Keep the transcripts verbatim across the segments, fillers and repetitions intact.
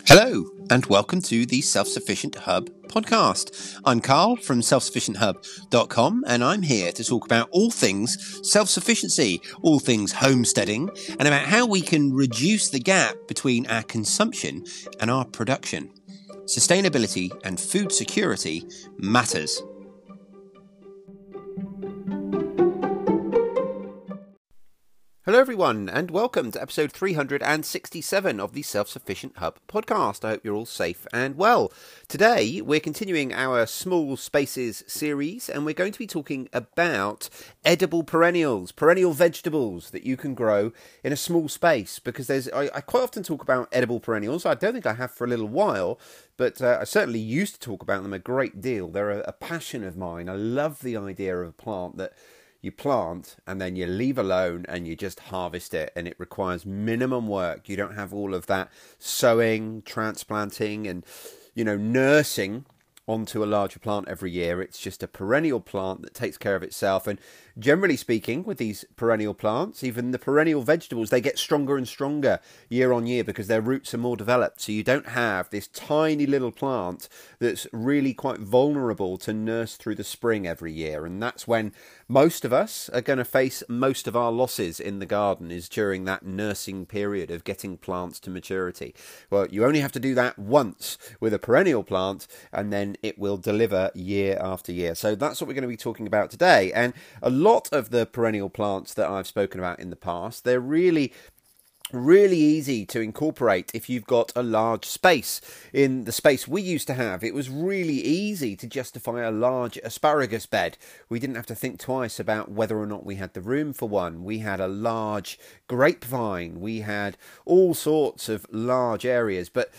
Hello, and welcome to the Self-Sufficient Hub podcast. I'm Carl from self sufficient hub dot com, and I'm here to talk about all things self-sufficiency, all things homesteading, and about how we can reduce the gap between our consumption and our production. Sustainability and food security matters. Hello everyone, and welcome to episode three hundred sixty-seven of the Self-Sufficient Hub podcast. I hope you're all safe and well. Today we're continuing our Small Spaces series, and we're going to be talking about edible perennials, perennial vegetables that you can grow in a small space, because there's I, I quite often talk about edible perennials. I don't think I have for a little while, but uh, I certainly used to talk about them a great deal. They're a, a passion of mine. I love the idea of a plant that you plant and then you leave alone and you just harvest it, and it requires minimum work. You don't have all of that sowing, transplanting and, you know, nursing onto a larger plant every year. It's just a perennial plant that takes care of itself. And generally speaking, with these perennial plants, even the perennial vegetables, they get stronger and stronger year on year because their roots are more developed. So you don't have this tiny little plant that's really quite vulnerable to nurse through the spring every year. And that's when most of us are going to face most of our losses in the garden, is during that nursing period of getting plants to maturity. Well, you only have to do that once with a perennial plant, and then it will deliver year after year. So that's what we're going to be talking about today. And a lot of the perennial plants that I've spoken about in the past, they're really really easy to incorporate if you've got a large space. In the space we used to have, it was really easy to justify a large asparagus bed. We didn't have to think twice about whether or not we had the room for one. We had a large grapevine. We had all sorts of large areas, but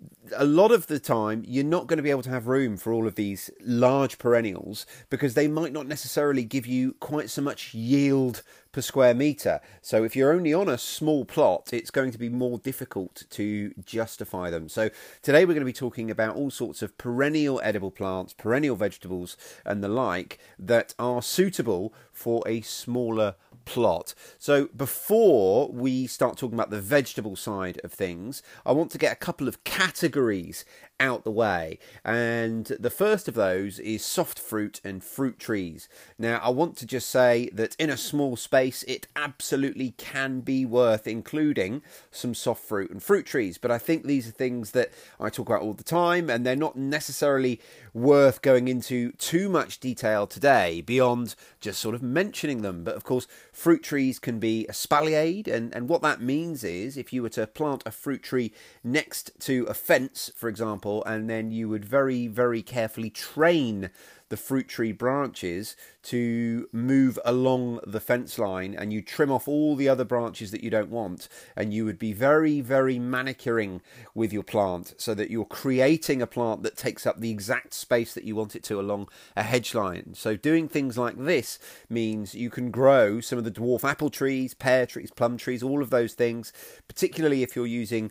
a lot of the time you're not going to be able to have room for all of these large perennials because they might not necessarily give you quite so much yield per square metre. So if you're only on a small plot, it's going to be more difficult to justify them. So today we're going to be talking about all sorts of perennial edible plants, perennial vegetables and the like that are suitable for a smaller plot. So before we start talking about the vegetable side of things, I want to get a couple of categories out the way, and the first of those is soft fruit and fruit trees. Now I want to just say that in a small space it absolutely can be worth including some soft fruit and fruit trees, but I think these are things that I talk about all the time, and they're not necessarily worth going into too much detail today beyond just sort of mentioning them. But of course, fruit trees can be espaliered, and, and what that means is if you were to plant a fruit tree next to a fence, for example, and then you would very, very carefully train the fruit tree branches to move along the fence line, and you trim off all the other branches that you don't want, and you would be very, very manicuring with your plant so that you're creating a plant that takes up the exact space that you want it to along a hedge line. So doing things like this means you can grow some of the dwarf apple trees, pear trees, plum trees, all of those things, particularly if you're using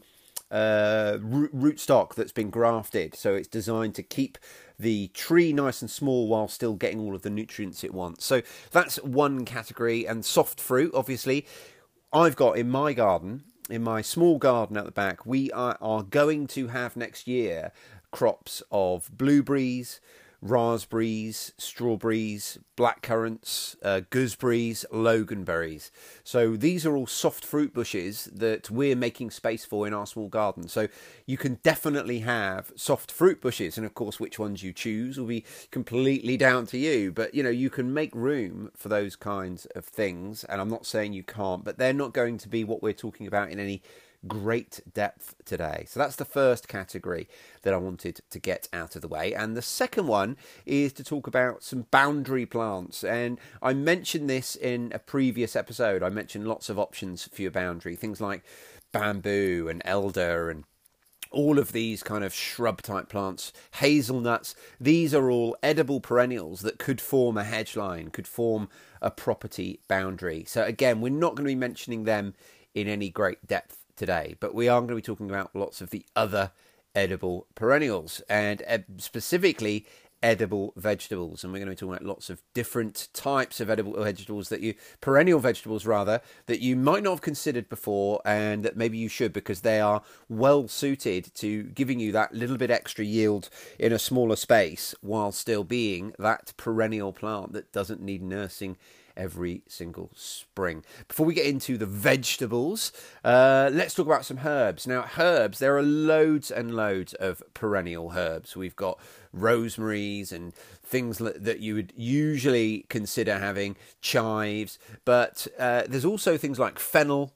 uh root, rootstock that's been grafted. So it's designed to keep the tree nice and small while still getting all of the nutrients it wants. So that's one category. And soft fruit, obviously, I've got in my garden, in my small garden at the back, we are, are going to have next year crops of blueberries, raspberries, strawberries, blackcurrants, uh, gooseberries, loganberries. So these are all soft fruit bushes that we're making space for in our small garden. So you can definitely have soft fruit bushes, and of course which ones you choose will be completely down to you, but you know, you can make room for those kinds of things. And I'm not saying you can't, but they're not going to be what we're talking about in any great depth today. So that's the first category that I wanted to get out of the way. And the second one is to talk about some boundary plants. And I mentioned this in a previous episode. I mentioned lots of options for your boundary, things like bamboo and elder and all of these kind of shrub type plants, hazelnuts. These are all edible perennials that could form a hedge line, could form a property boundary. So again, we're not going to be mentioning them in any great depth today, but we are going to be talking about lots of the other edible perennials, and uh, specifically edible vegetables, and we're going to be talking about lots of different types of edible vegetables that you perennial vegetables rather that you might not have considered before, and that maybe you should, because they are well suited to giving you that little bit extra yield in a smaller space while still being that perennial plant that doesn't need nursing every single spring. Before we get into the vegetables, uh, let's talk about some herbs. Now, herbs, there are loads and loads of perennial herbs. We've got rosemaries and things that you would usually consider having, chives, but uh, there's also things like fennel,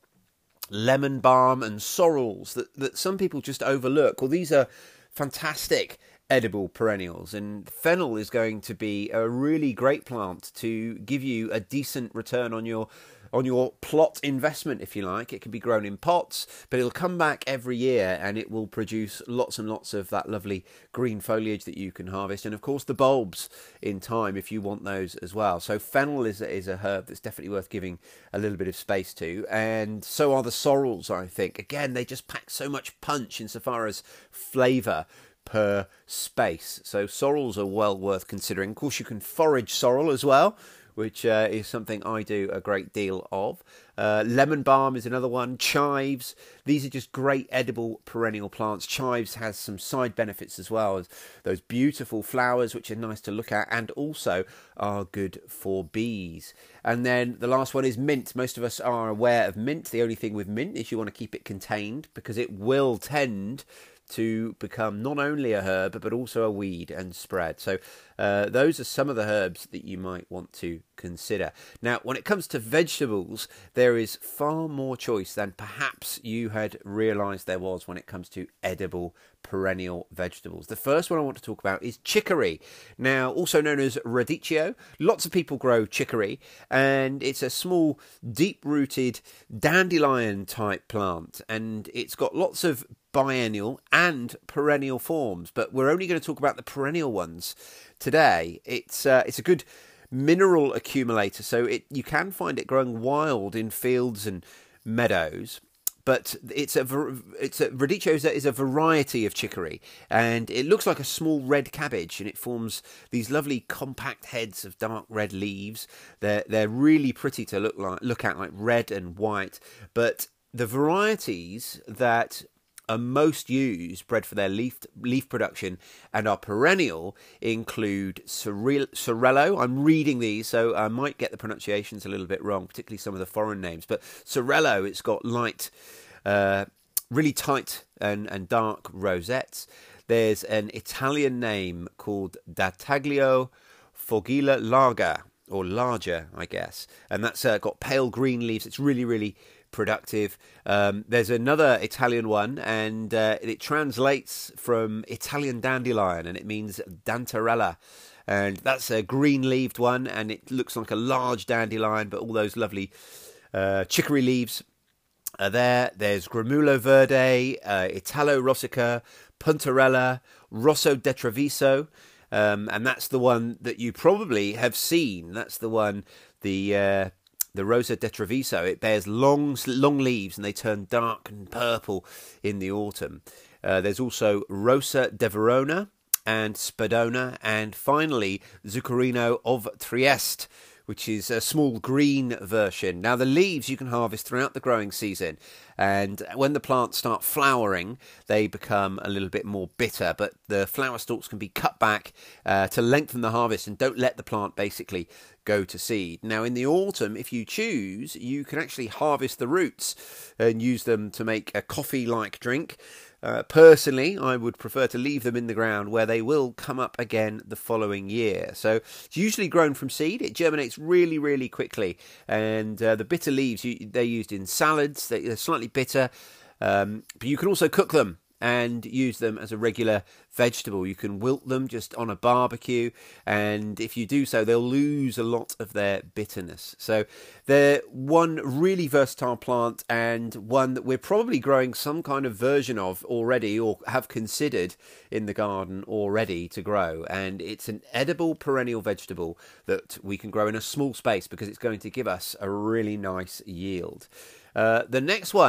lemon balm and sorrels that, that some people just overlook. Well, these are fantastic edible perennials, and fennel is going to be a really great plant to give you a decent return on your on your plot investment, if you like. It can be grown in pots, but it'll come back every year and it will produce lots and lots of that lovely green foliage that you can harvest, and of course the bulbs in time if you want those as well. So fennel is a, is a herb that's definitely worth giving a little bit of space to, and so are the sorrels. I think again they just pack so much punch insofar as flavour per space. So sorrels are well worth considering. Of course, you can forage sorrel as well, which uh, is something I do a great deal of. Uh, lemon balm is another one. Chives. These are just great edible perennial plants. Chives has some side benefits as well, as those beautiful flowers, which are nice to look at, and also are good for bees. And then the last one is mint. Most of us are aware of mint. The only thing with mint is you want to keep it contained, because it will tend to become not only a herb but also a weed and spread. So uh, those are some of the herbs that you might want to consider. Now, when it comes to vegetables, there is far more choice than perhaps you had realised there was when it comes to edible perennial vegetables. The first one I want to talk about is chicory. Now, also known as radicchio. Lots of people grow chicory, and it's a small, deep-rooted dandelion type plant, and it's got lots of biennial and perennial forms, but we're only going to talk about the perennial ones today. It's uh, it's a good mineral accumulator, so it you can find it growing wild in fields and meadows. But it's a it's a radicchio is a, is a variety of chicory, and it looks like a small red cabbage, and it forms these lovely compact heads of dark red leaves. They're they're really pretty to look like look at, like red and white. But the varieties that are most used, bred for their leaf leaf production and are perennial, include Sorello. I'm reading these, so I might get the pronunciations a little bit wrong, particularly some of the foreign names. But Sorello, it's got light, uh, really tight and, and dark rosettes. There's an Italian name called Dattaglio Foglia Larga, or larger, I guess, and that's uh, got pale green leaves. It's really, really productive. Um, there's another Italian one, and uh, it translates from Italian dandelion, and it means dantarella, and that's a green-leaved one, and it looks like a large dandelion, but all those lovely uh, chicory leaves are there. There's Gramulo Verde, uh, Italo Rossica, Puntarella, Rosso de Treviso, um, and that's the one that you probably have seen. That's the one, the uh, the Rosa de Treviso. It bears long, long leaves, and they turn dark and purple in the autumn. Uh, there's also Rosa de Verona and Spadona, and finally Zuccherino of Trieste, which is a small green version. Now, the leaves you can harvest throughout the growing season, and when the plants start flowering, they become a little bit more bitter, but the flower stalks can be cut back uh, to lengthen the harvest and don't let the plant basically go to seed. Now, in the autumn, if you choose, you can actually harvest the roots and use them to make a coffee-like drink. Uh, personally, I would prefer to leave them in the ground, where they will come up again the following year. So it's usually grown from seed. It germinates really, really quickly. And uh, the bitter leaves, you, they're used in salads. They're slightly bitter, um, but you can also cook them and use them as a regular vegetable. You can wilt them just on a barbecue, and if you do so, they'll lose a lot of their bitterness. So they're one really versatile plant, and one that we're probably growing some kind of version of already, or have considered in the garden already to grow. And it's an edible perennial vegetable that we can grow in a small space, because it's going to give us a really nice yield. Uh, the next one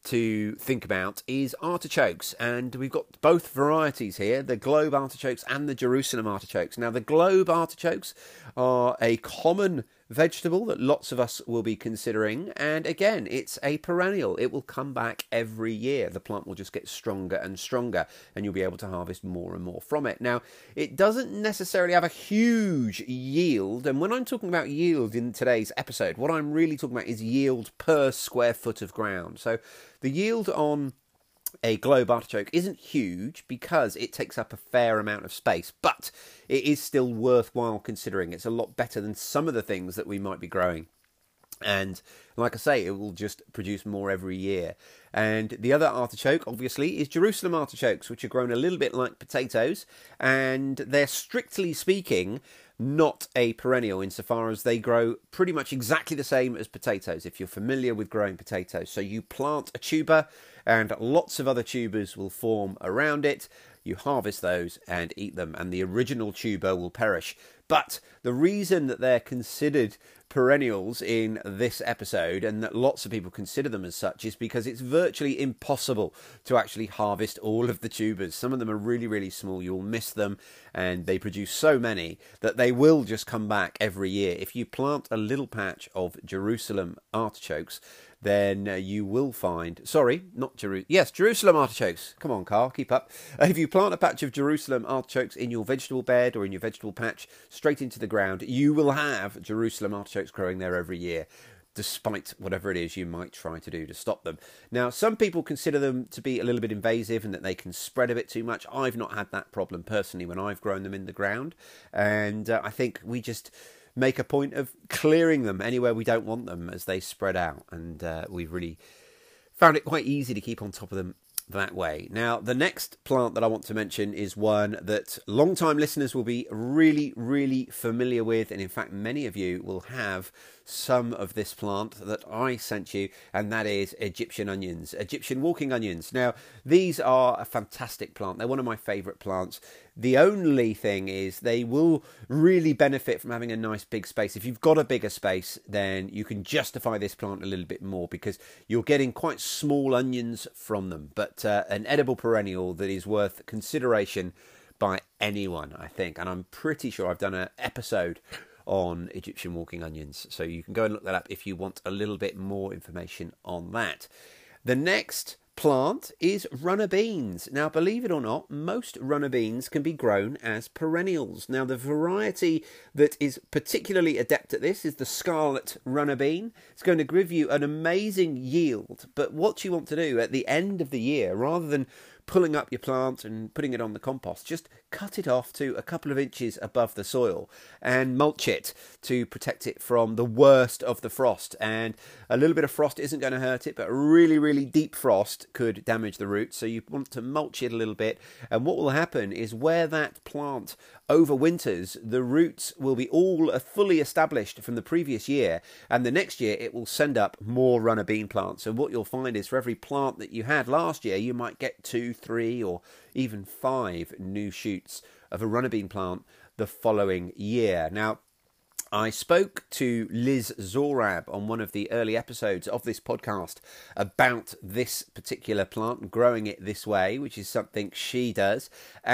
to think about is artichokes, and we've got both varieties here, the globe artichokes and the Jerusalem artichokes. Now, the globe artichokes are a common vegetable that lots of us will be considering, and again, it's a perennial. It will come back every year. The plant will just get stronger and stronger, and you'll be able to harvest more and more from it. Now, it doesn't necessarily have a huge yield, and when I'm talking about yield in today's episode, what I'm really talking about is yield per square foot of ground. So the yield on a globe artichoke isn't huge because it takes up a fair amount of space, but it is still worthwhile considering. It's a lot better than some of the things that we might be growing. And like I say, it will just produce more every year. And the other artichoke, obviously, is Jerusalem artichokes, which are grown a little bit like potatoes. And they're, strictly speaking, not a perennial insofar as they grow pretty much exactly the same as potatoes, if you're familiar with growing potatoes. So you plant a tuber and lots of other tubers will form around it. You harvest those and eat them, and the original tuber will perish. But the reason that they're considered perennials in this episode, and that lots of people consider them as such, is because it's virtually impossible to actually harvest all of the tubers. Some of them are really, really small. You'll miss them, and they produce so many that they will just come back every year. If you plant a little patch of Jerusalem artichokes, then uh, you will find, sorry, not Jerusalem, yes, Jerusalem artichokes. Come on, Carl, keep up. Uh, if you plant a patch of Jerusalem artichokes in your vegetable bed or in your vegetable patch straight into the ground, you will have Jerusalem artichokes growing there every year, despite whatever it is you might try to do to stop them. Now, some people consider them to be a little bit invasive and that they can spread a bit too much. I've not had that problem personally when I've grown them in the ground, and uh, I think we just make a point of clearing them anywhere we don't want them as they spread out, and uh, we've really found it quite easy to keep on top of them that way. Now, the next plant that I want to mention is one that long-time listeners will be really, really familiar with, and in fact many of you will have some of this plant that I sent you, and that is Egyptian onions, Egyptian walking onions. Now, these are a fantastic plant. They're one of my favourite plants. The only thing is they will really benefit from having a nice big space. If you've got a bigger space, then you can justify this plant a little bit more because you're getting quite small onions from them. But uh, an edible perennial that is worth consideration by anyone, I think. And I'm pretty sure I've done an episode on Egyptian walking onions, so you can go and look that up if you want a little bit more information on that. The next plant is runner beans. Now, believe it or not, most runner beans can be grown as perennials. Now, the variety that is particularly adept at this is the scarlet runner bean. It's going to give you an amazing yield, but what you want to do at the end of the year, rather than pulling up your plant and putting it on the compost, just cut it off to a couple of inches above the soil and mulch it to protect it from the worst of the frost. And a little bit of frost isn't going to hurt it, but a really, really deep frost could damage the roots. So you want to mulch it a little bit. And what will happen is where that plant overwinters, the roots will be all fully established from the previous year, and the next year it will send up more runner bean plants. And what you'll find is for every plant that you had last year, you might get two, three, or even five new shoots of a runner bean plant the following year. Now, I spoke to Liz Zorab on one of the early episodes of this podcast about this particular plant, growing it this way, which is something she does.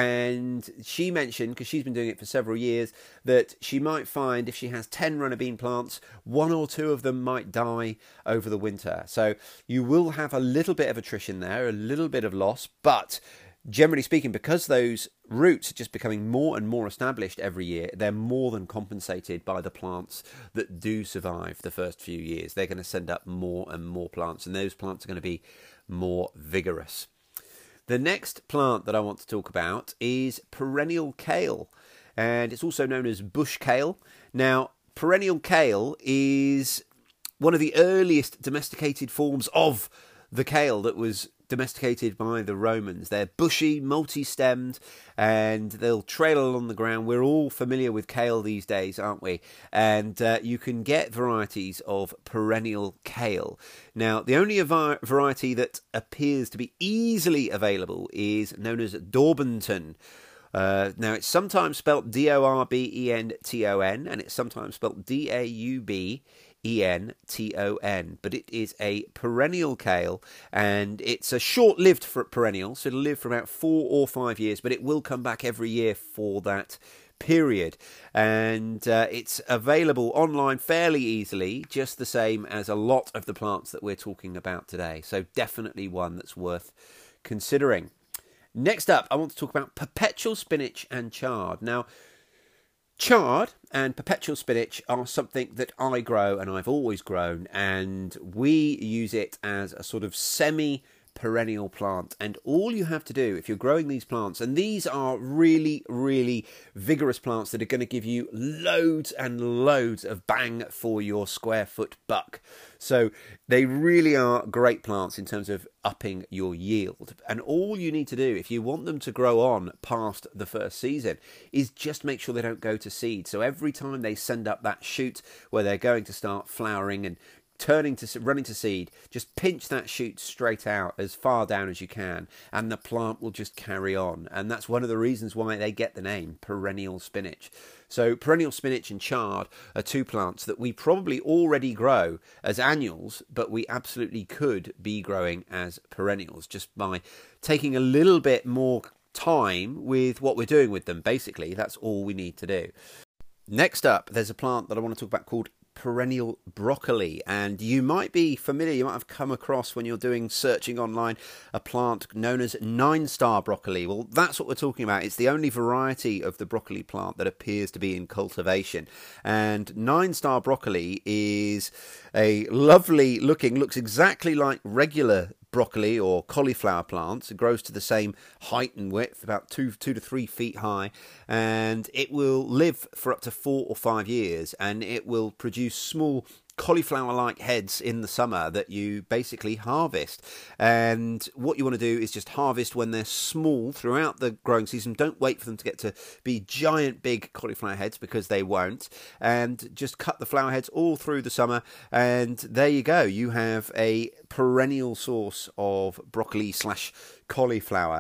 And she mentioned, because she's been doing it for several years, that she might find if she has ten runner bean plants, one or two of them might die over the winter. So you will have a little bit of attrition there, a little bit of loss, but generally speaking, because those roots are just becoming more and more established every year, they're more than compensated by the plants that do survive the first few years. They're going to send up more and more plants, and those plants are going to be more vigorous. The next plant that I want to talk about is perennial kale, and it's also known as bush kale. Now, perennial kale is one of the earliest domesticated forms of the kale that was domesticated by the Romans. They're bushy, multi-stemmed, and they'll trail along the ground. We're all familiar with kale these days, aren't we? And uh, you can get varieties of perennial kale. Now, the only variety that appears to be easily available is known as Daubenton. Uh, now, it's sometimes spelt D O R B E N T O N, and it's sometimes spelt D A U B E N T O N. But it is a perennial kale, and it's a short-lived perennial, so it'll live for about four or five years, but it will come back every year for that period. And uh, it's available online fairly easily, just the same as a lot of the plants that we're talking about today. So definitely one that's worth considering. Next up, I want to talk about perpetual spinach and chard. Now, chard and perpetual spinach are something that I grow and I've always grown, and we use it as a sort of semi perennial plant. And all you have to do if you're growing these plants, and these are really really vigorous plants that are going to give you loads and loads of bang for your square foot buck, so they really are great plants in terms of upping your yield. And all you need to do if you want them to grow on past the first season is just make sure they don't go to seed. So every time they send up that shoot where they're going to start flowering and turning to running to seed, just pinch that shoot straight out as far down as you can, and the plant will just carry on. And that's one of the reasons why they get the name perennial spinach. So perennial spinach and chard are two plants that we probably already grow as annuals, but we absolutely could be growing as perennials just by taking a little bit more time with what we're doing with them. Basically, that's all we need to do. Next up, there's a plant that I want to talk about called perennial broccoli, and you might be familiar, you might have come across when you're doing searching online a plant known as nine star broccoli. Well, that's what we're talking about. It's the only variety of the broccoli plant that appears to be in cultivation, and nine star broccoli is a lovely looking, looks exactly like regular broccoli or cauliflower plants. It grows to the same height and width, about two two to three feet high, and it will live for up to four or five years, and it will produce small cauliflower-like heads in the summer that you basically harvest. And what you want to do is just harvest when they're small throughout the growing season. Don't wait for them to get to be giant big cauliflower heads, because they won't. And just cut the flower heads all through the summer, and there you go. You have a perennial source of broccoli slash cauliflower.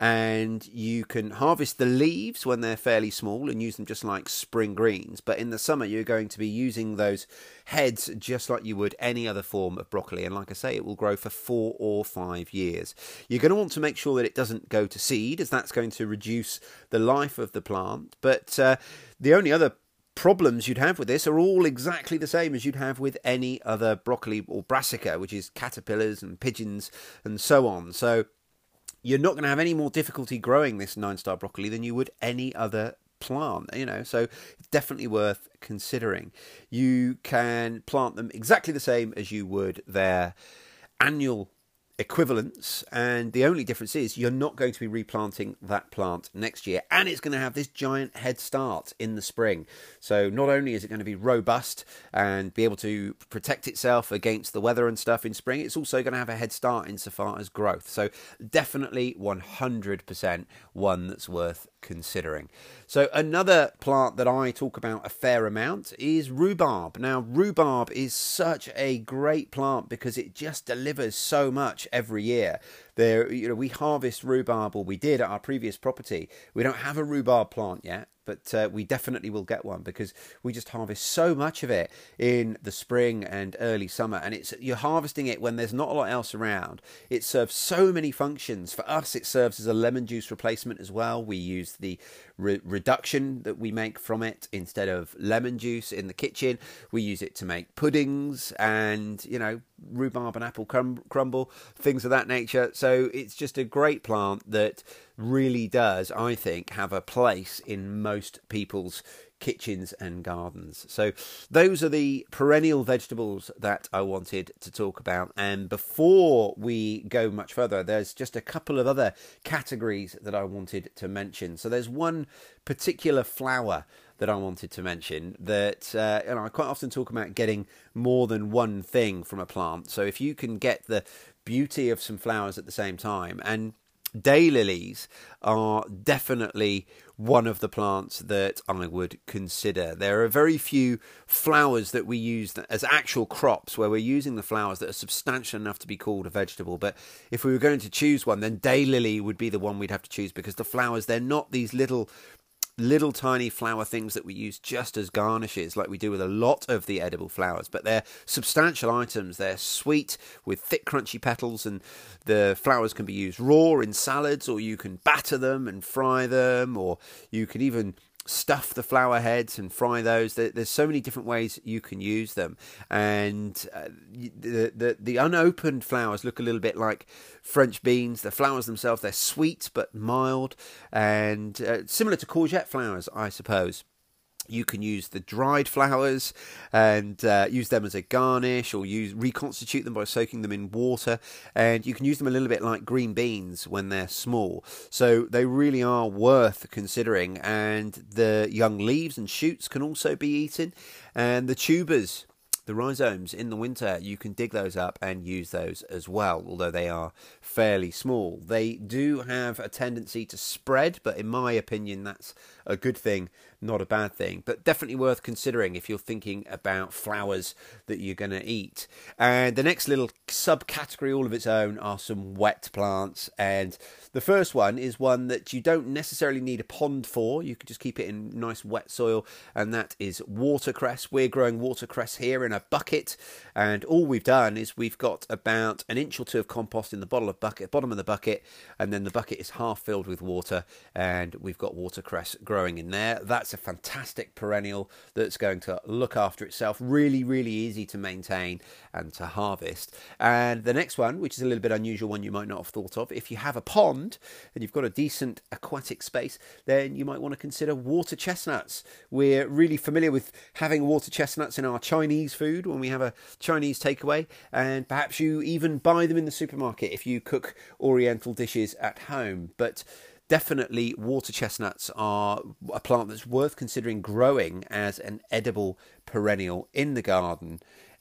And you can harvest the leaves when they're fairly small and use them just like spring greens. But in the summer, you're going to be using those heads just like you would any other form of broccoli. And like I say, it will grow for four or five years. You're going to want to make sure that it doesn't go to seed, as that's going to reduce the life of the plant. But uh, the only other problems you'd have with this are all exactly the same as you'd have with any other broccoli or brassica, which is caterpillars and pigeons and so on. So you're not going to have any more difficulty growing this nine star broccoli than you would any other plant, you know, so it's definitely worth considering. You can plant them exactly the same as you would their annual equivalents, and the only difference is you're not going to be replanting that plant next year, and it's going to have this giant head start in the spring. So not only is it going to be robust and be able to protect itself against the weather and stuff in spring, it's also going to have a head start insofar as growth. So definitely one hundred percent one that's worth considering. So another plant that I talk about a fair amount is rhubarb. Now, rhubarb is such a great plant because it just delivers so much every year. There, you know, we harvest rhubarb, or we did at our previous property. We don't have a rhubarb plant yet, but uh, we definitely will get one, because we just harvest so much of it in the spring and early summer. And it's you're harvesting it when there's not a lot else around. It serves so many functions. For us, it serves as a lemon juice replacement as well. We use the re reduction that we make from it instead of lemon juice in the kitchen. We use it to make puddings and, you know, rhubarb and apple crum crumble, things of that nature. So it's just a great plant that really does, I think, have a place in most people's kitchens and gardens. So those are the perennial vegetables that I wanted to talk about. And before we go much further, there's just a couple of other categories that I wanted to mention. So there's one particular flower that I wanted to mention that, uh, and I quite often talk about getting more than one thing from a plant. So if you can get the beauty of some flowers at the same time, and daylilies are definitely one of the plants that I would consider. There are very few flowers that we use as actual crops where we're using the flowers that are substantial enough to be called a vegetable. But if we were going to choose one, then daylily would be the one we'd have to choose, because the flowers, they're not these little little tiny flower things that we use just as garnishes, like we do with a lot of the edible flowers, but they're substantial items. They're sweet with thick crunchy petals, and the flowers can be used raw in salads, or you can batter them and fry them, or you can even stuff the flower heads and fry those. There's so many different ways you can use them, and uh, the, the the unopened flowers look a little bit like French beans. The flowers themselves, they're sweet but mild, and uh, similar to courgette flowers, I suppose. You can use the dried flowers and uh, use them as a garnish, or use reconstitute them by soaking them in water, and you can use them a little bit like green beans when they're small. So they really are worth considering, and the young leaves and shoots can also be eaten, and the tubers, the rhizomes, in the winter, you can dig those up and use those as well, although they are fairly small. They do have a tendency to spread, but in my opinion, that's a good thing, not a bad thing. But definitely worth considering if you're thinking about flowers that you're going to eat. And the next little subcategory all of its own are some wet plants. And the first one is one that you don't necessarily need a pond for. You can just keep it in nice wet soil, and that is watercress. We're growing watercress here in a bucket, and all we've done is we've got about an inch or two of compost in the bottle of bucket, bottom of the bucket, and then the bucket is half filled with water, and we've got watercress growing in there. That's a fantastic perennial that's going to look after itself. Really, really easy to maintain and to harvest. And the next one, which is a little bit unusual, one you might not have thought of, if you have a pond and you've got a decent aquatic space, then you might want to consider water chestnuts. We're really familiar with having water chestnuts in our Chinese food when we have a Chinese takeaway, and perhaps you even buy them in the supermarket if you cook oriental dishes at home. But definitely water chestnuts are a plant that's worth considering growing as an edible perennial in the garden,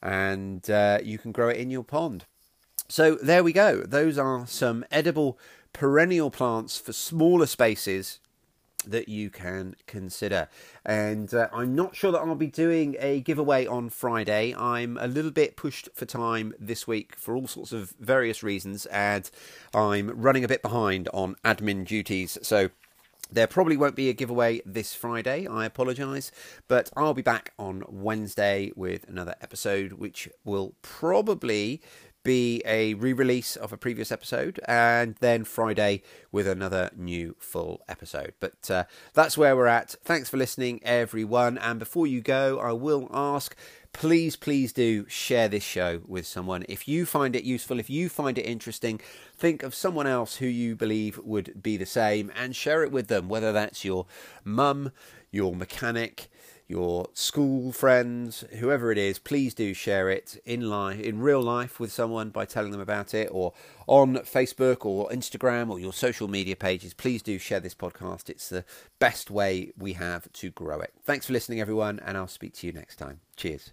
and uh, you can grow it in your pond. So there we go. Those are some edible perennial plants for smaller spaces that you can consider. And uh, I'm not sure that I'll be doing a giveaway on Friday. I'm a little bit pushed for time this week for all sorts of various reasons, and I'm running a bit behind on admin duties. So there probably won't be a giveaway this Friday. I apologise, but I'll be back on Wednesday with another episode, which will probably be a re-release of a previous episode, and then Friday with another new full episode. But uh, that's where we're at. Thanks for listening, everyone. And before you go, I will ask, please, please do share this show with someone. If you find it useful, if you find it interesting, think of someone else who you believe would be the same and share it with them, whether that's your mum, your mechanic, your school friends, whoever it is. Please do share it in life, in real life, with someone by telling them about it, or on Facebook or Instagram or your social media pages. Please do share this podcast. It's the best way we have to grow it. Thanks for listening, everyone, and I'll speak to you next time. Cheers.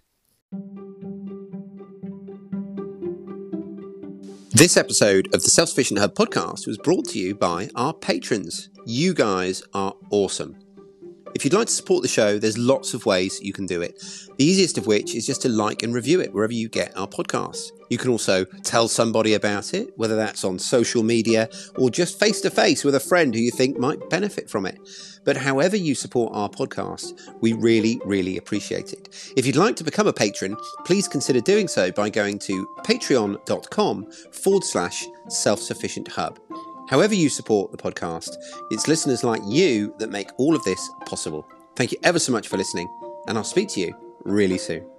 This episode of the Self-Sufficient Hub podcast was brought to you by our patrons. You guys are awesome. If you'd like to support the show, there's lots of ways you can do it. The easiest of which is just to like and review it wherever you get our podcasts. You can also tell somebody about it, whether that's on social media or just face-to-face with a friend who you think might benefit from it. But however you support our podcast, we really, really appreciate it. If you'd like to become a patron, please consider doing so by going to patreon.com forward slash self-sufficient hub. However you support the podcast, it's listeners like you that make all of this possible. Thank you ever so much for listening, and I'll speak to you really soon.